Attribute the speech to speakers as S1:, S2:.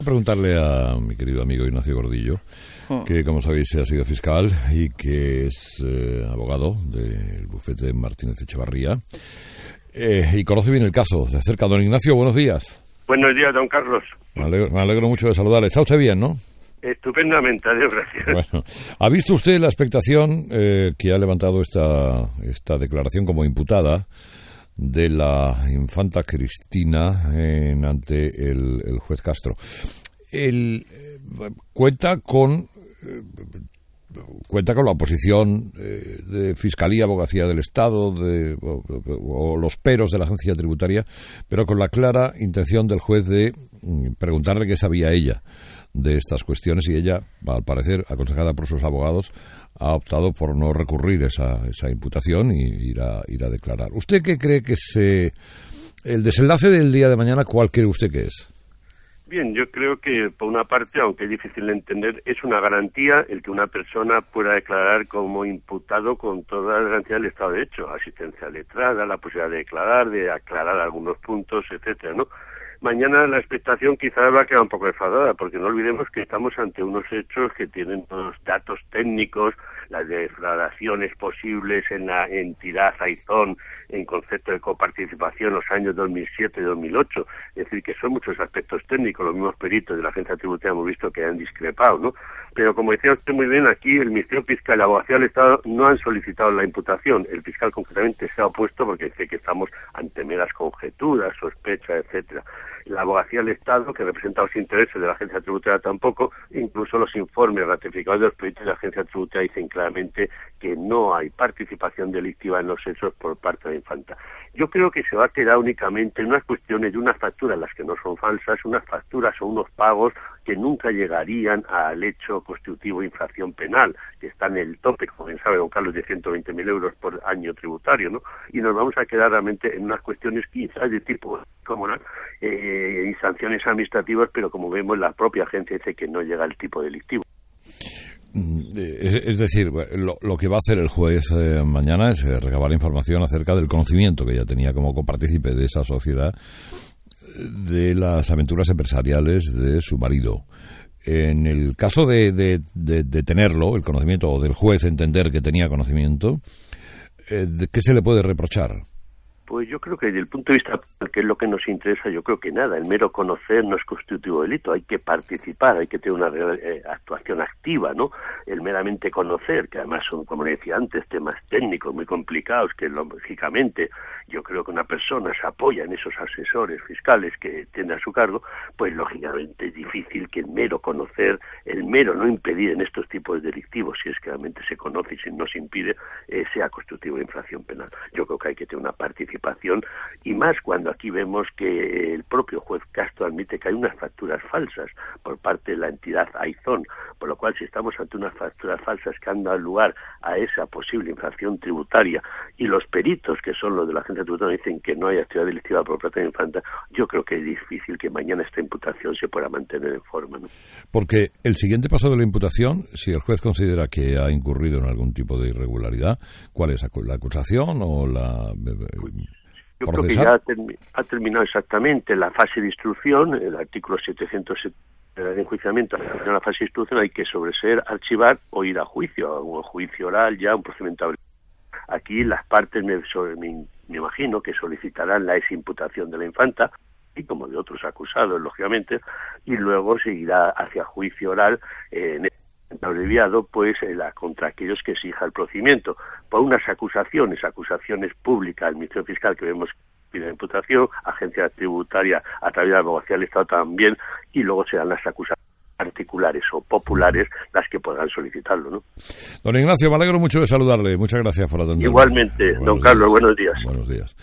S1: Preguntarle a mi querido amigo Ignacio Gordillo, que como sabéis ha sido fiscal y que es abogado del bufete Martínez Echevarría y conoce bien el caso de cerca. Don Ignacio, buenos días.
S2: Buenos días, don Carlos.
S1: Me alegro mucho de saludarle. ¿Está usted bien, no?
S2: Estupendamente, adiós, gracias.
S1: Bueno, ¿ha visto usted la expectación que ha levantado esta declaración como imputada de la infanta Cristina ante el juez Castro? Él cuenta con la oposición de Fiscalía, Abogacía del Estado o los peros de la agencia tributaria, pero con la clara intención del juez de preguntarle qué sabía ella de estas cuestiones, y ella, al parecer, aconsejada por sus abogados, ha optado por no recurrir esa imputación y ir a declarar. ¿Usted qué cree que el desenlace del día de mañana, cuál cree usted que es?
S2: Bien, yo creo que, por una parte, aunque es difícil de entender, es una garantía el que una persona pueda declarar como imputado con toda la garantía del Estado de Derecho, asistencia letrada, la posibilidad de aclarar algunos puntos, etcétera, ¿no? Mañana la expectación quizás va a quedar un poco enfadada, porque no olvidemos que estamos ante unos hechos que tienen unos datos técnicos, las defraudaciones posibles en la entidad Aizón en concepto de coparticipación los años 2007 y 2008. Es decir, que son muchos aspectos técnicos, los mismos peritos de la agencia tributaria hemos visto que han discrepado, ¿no? Pero como decía usted muy bien, aquí el Ministerio Fiscal y la Abogacía del Estado no han solicitado la imputación. El fiscal concretamente se ha opuesto porque dice que estamos ante meras conjeturas, sospechas, etcétera. La Abogacía del Estado, que representa los intereses de la agencia tributaria, tampoco. Incluso los informes ratificados de los peritos de la agencia tributaria dicen claramente que no hay participación delictiva en los hechos por parte de la infanta. Yo creo que se va a quedar únicamente en unas cuestiones de unas facturas, las que no son falsas, unas facturas o unos pagos que nunca llegarían al hecho constitutivo de infracción penal, que está en el tope, como bien sabe don Carlos, de 120.000 euros por año tributario, ¿no? Y nos vamos a quedar realmente en unas cuestiones quizás de tipo comunal y sanciones administrativas, pero como vemos la propia agencia dice que no llega al tipo delictivo.
S1: Es decir, lo que va a hacer el juez mañana es recabar información acerca del conocimiento que ella tenía como copartícipe de esa sociedad de las aventuras empresariales de su marido. En el caso de tenerlo, el conocimiento, o del juez entender que tenía conocimiento, ¿qué se le puede reprochar?
S2: Pues yo creo que desde el punto de vista que es lo que nos interesa, yo creo que nada. El mero conocer no es constitutivo de delito, hay que participar, hay que tener una actuación activa, ¿no? El meramente conocer, que además son, como le decía antes, temas técnicos muy complicados, que lógicamente yo creo que una persona se apoya en esos asesores fiscales que tiene a su cargo, pues lógicamente es difícil que el mero conocer, el mero no impedir en estos tipos delictivos, si es que realmente se conoce y si no se impide, sea constitutivo de infracción penal. Yo creo que hay que tener una participación, y más cuando aquí vemos que el propio juez Castro admite que hay unas facturas falsas por parte de la entidad Aizón, por lo cual si estamos ante unas facturas falsas que han dado lugar a esa posible infracción tributaria y los peritos, que son los de la agencia tributaria, dicen que no hay actividad delictiva por parte de la infanta, yo creo que es difícil que mañana esta imputación se pueda mantener en forma, ¿no? Porque el siguiente paso de la imputación, si el juez considera que ha incurrido en algún tipo de irregularidad, ¿cuál es? ¿La acusación o la...? Yo creo que ya ha terminado exactamente la fase de instrucción, el artículo 770 del enjuiciamiento, en la fase de instrucción hay que sobreseer, archivar o ir a juicio, un juicio oral ya, un procedimiento. Aquí las partes me imagino que solicitarán la eximputación de la infanta, y como de otros acusados, lógicamente, y luego seguirá hacia juicio oral en abreviado, pues contra aquellos que exija el procedimiento por unas acusaciones públicas al Ministerio Fiscal, que vemos pide la imputación, agencia tributaria a través de la Abogacía del Estado también, y luego serán las acusaciones particulares o populares las que podrán solicitarlo, ¿no? Don Ignacio, me alegro mucho de saludarle. Muchas gracias por atenderme. Igualmente, don Carlos, buenos días. Buenos días.